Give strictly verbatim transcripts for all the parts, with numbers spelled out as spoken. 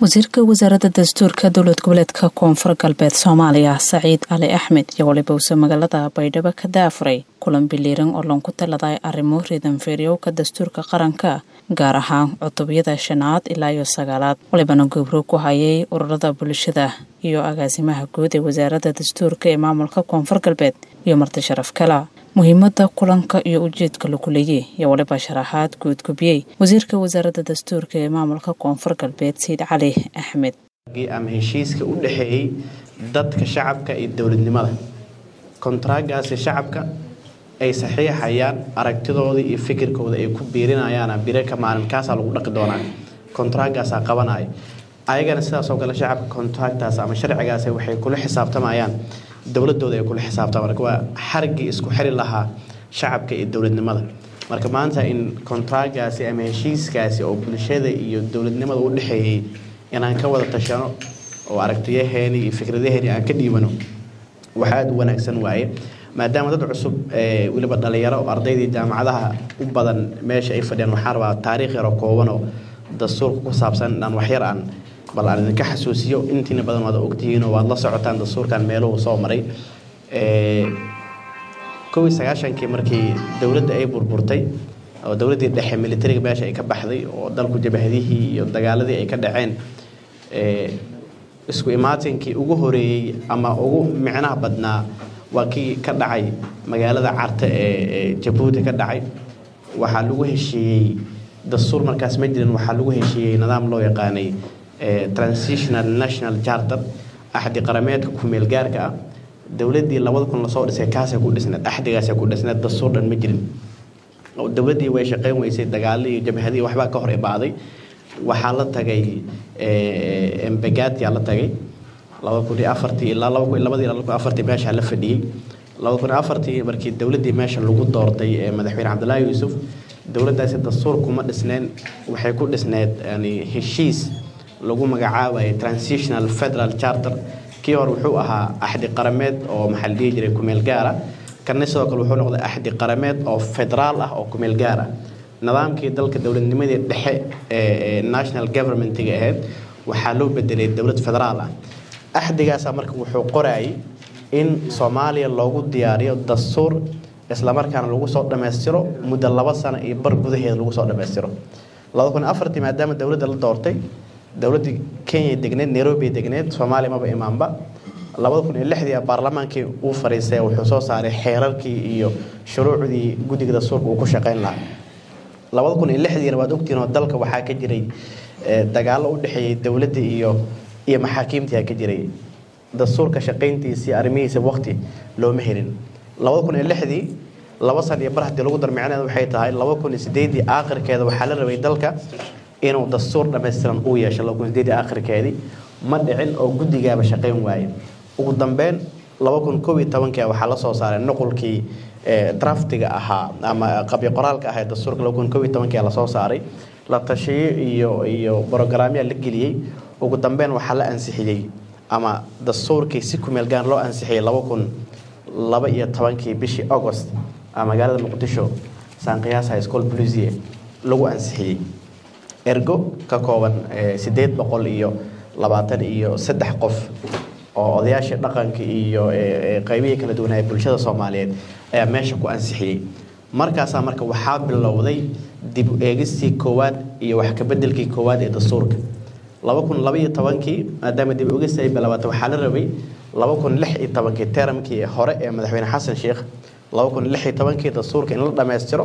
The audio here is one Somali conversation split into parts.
wasiirka wasaaradda dastuurka dowlad goboleedka koonfur galbeed Soomaaliya Saciid Ali Axmed iyo waliba uu magaalada Baydhabo ka daafuray kulan biliiran oo lagu taladay arrimo ridan feeriyowka dastuurka qaranka gaar ahaan cutubiyada shanaad ilaa iyo sagaalaad walibana gobro ku hayay ururada bulshada iyo agaasimaha guud ee wasaaradda dastuurka ee maamulka koonfur galbeed iyo marti sharaf kala muhiimada kulanka iyo ujeedka lagu leeyahay iyo waliba sharaxaad guud gubiyay wasiirka wasaaradda dastuurka ee maamulka koonfur galbeed Saciid Ali Axmed am heshiiska u dhaxeeyay dadka shacabka iyo dawladnimada kontraagaasi shacabka ay saxiixayaan aragtidooda iyo fikirkooda ay ku biirinayaan birka maalinkaas lagu dhaqi doonaa kontraagaas qabanay ayagana sidaas oo kale shacabka kontraagtaas ama sharcigaas waxay kula xisaabtamayaan dawladooda ay kula xisaabtamaan marka waa xarigi isku xiri lahaa shacabka iyo dawladnimada marka maanta in kontraagaasi ama heshiiskaasi oo bulshada iyo dawladnimada u dhaxeeyay inaan ka wada tashano oo aragtiyaheena iyo fikradaheena aan ka dhiibano waxa aad wanaagsan waaye maadaama dad cusub ee waliba dhalinyaro oo ardaydii jaamacadaha u badan meesha ay fadhiyaan waxa rabaa taariikh yar oo kooban oo dastuurka ku saabsan dhan wax yar aan bal aan idinka xasuusiyo intiina badan wada ogtihiin oo waad la socotaan dastuurkan meeluhu soo maray ee kow iyo sagaashan-kii markii dawladda ay burburtay oo dawladdii dhexe militariga meesha ay ka baxday oo dalku jabhadihii iyo dagaaladii ay ka dhaceen ee isku imaatinkii ugu horeeyay ama ugu micnaha badnaa waa kii ka dhacay magaalada Carta ee Jabuuti ka dhacay waxa lagu heshiiyay dastuur markaas ma jirin waxa lagu heshiiyay nidaam loo yaqaanay transitional national charter ahdi qarameedka ku meel gaarka ah dawladdii labada kun la soo dhisay kaas ku dhisnaa ahdigaas ku dhisnaa dastuur dhan ma jirin oo dawladdii way shaqeyn weysay dagaalada iyo jabhadii waxba ka hor ibaaday waxa la tagay ee embagaati la tagay laba kun iyo afar ilaa laba kun iyo afar meesha la fadhiyay laba kun iyo afar markii dawladdii meesha lagu doortay ee madaxweyne Cabdullaahi Yuusuf dawladdaasi dastuur kuma dhisneen waxay ku dhisneed yani heshiis lagu magacaabay transitional federal charter kii hor wuxuu ahaa ahdi qarameed oo maxalliye jiray ku meel gaar ah kana sidoo kale wuxuu noqday ahdi qarameed oo federaal ah oo ku meel gaar ah nidaamkii dalka dawladnimadii dhexe ee national government-ga ahayd waxa loo bedelay dawlad federaal ah ahdigaas marka wuxuu qoray in Soomaaliya loogu diyaariyo dastuur isla markaana lagu soo dhameystiro muddo laba sano iyo bar gudaheed lagu soo dhameystiro laba kun iyo afar maadaama dawladda la doortay dawladda Kenya degneed Nairobi degneed Soomaaliya ma ba imaanba laba kun iyo lix baarlamaankii uu fariisay wuxuu soo saaray xeerarkii iyo shuruucdii guddiga dastuurka uu ku shaqeyn lahaa laba kun iyo lix waad ogtiin dalka waxa ka jiray dagaal u dhaxeeyay dawladda iyo iyo maxaakiimta ka jiray dastuurka shaqeyntiisa arrimihiisa waqti loo meherin laba kun iyo lix laba sano iyo bar hadii lagu darmicnaad waxay tahay laba kun iyo siddeed aakhirkeeda waxa la rabay dalka inuu dastuur dhameystiran uu yeesho laba kun iyo siddeed aakhirkeedii ma dhicin oo guddigaaba shaqeyn waayay ugu dambeyn laba kun iyo kow iyo toban waxa la soo saaray nuqulkii draftiga ahaa ama qabyo qoraalka ahaa dastuurka laba kun iyo kow iyo toban la soo saaray la tashiyo iyo iyo barnaamijyo la geliyay ugu dambeyn waxa la ansixiyay ama dastuurkii si ku meel gaar loo ansixiyay laba kun laba iyo toban bishii August ama magaalada Muqdisho Sanqiyaas High School Police lagu ansixiyay ergo ka kooban siddeed boqol iyo labaatan iyo saddex qof oo odayaasha dhaqanka iyo qaybiye kala duwan ee bulshada Soomaaliyeed ayaa meesha ku ansixiyay markaas marka waxa bilowday dib u eegistii koowaad iyo wax ka bedelkii koowaad ee dastuurka laba kun laba iyo toban maadaama dib u eegistay bilowday waxa la rabay laba kun lix iyo toban termkii hore ee madaxweyne Xasan Sheekh laba kun lix iyo toban dastuurka in la dhameystiro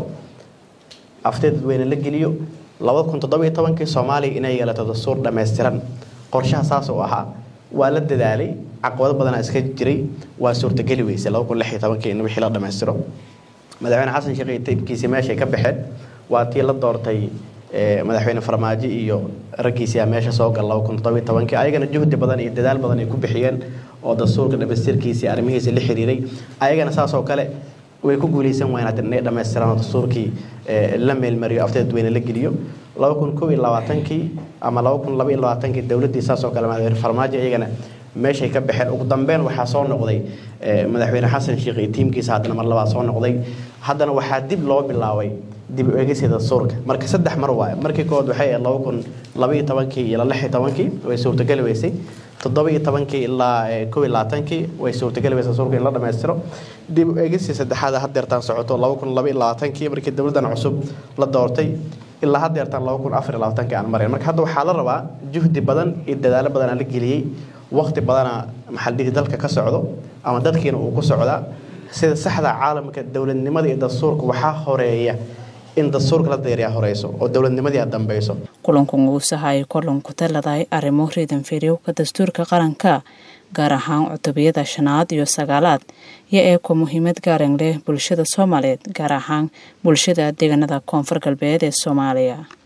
afteed weyn la geliyo laba kun toddoba iyo toban Soomaaliya inay yeelato dastuur dhameystiran qorshaha saas oo ahaa waa la dadaalay caqabado badan iska jiray waa suurtagal weysay laba kun lix iyo toban in wixii la dhameystiro madaxweyne Xasan Sheekh iyo taybkiisa meesha ka baxeen waa tii la doortay madaxweyne Farmaajo iyo ragiisa meesha soo gal laba kun toddoba iyo toban ayagana juhdi badan iyo dadaal badan ay ku bixiyeen oo dastuurka dhameystirkiisa arrimihiisa la xiriiray ayagana saas oo kale way ku guuleysan waayeen inay dhameystiraan dastuurkii la meel mariyo afteed weyn la geliyo laba kun iyo kow iyo labaatan ama laba kun laba iyo labaatan dawladda saas oo kale madaxweyne Farmaajo ayagana meeshay ka baxeen ugu dambeyn waxa soo noqday madaxweyne Xasan Sheekh iyo tiimkiisa hadana mar labaad soo noqday haddana waxa dib loo bilaabay dib u eegista dastuurka marka saddex mar waay markii kood waxay laba kun laba iyo toban ilaa lix iyo toban way suurtagal weysay toddoba iyo toban ilaa kow iyo labaatan way suurtagal weysay dastuurka in la dhameystiro dib u eegista saddexaad haddeertaan socoto laba kun laba iyo labaatan markii dawladdan cusub la doortay ilaa haddeertaan laba kun afar iyo labaatan aan marin marka hadda waxaa la rabaa juhdi badan iyo dadaalo badan la geliyay waqti badan maxalliga dalka ka socdo ama dadkiina uu ku socdaa sida saxda caalamka dawladnimada iyo dastuurka waxa horeeya in dastuurka la diyaariyo horeyso oo dawladnimadii ay dambayso kulanku uu sahay kulan ku taladay arrimo riidan fiiriyo ka dastuurka qaranka gaar ahaan cutubiyada shanaad iyo sagaalaad iyo ee ku muhiimad gaar ah leh bulshada Soomaaliyeed gaar ahaan bulshada deegaanada Koonfur Galbeed ee Soomaaliya.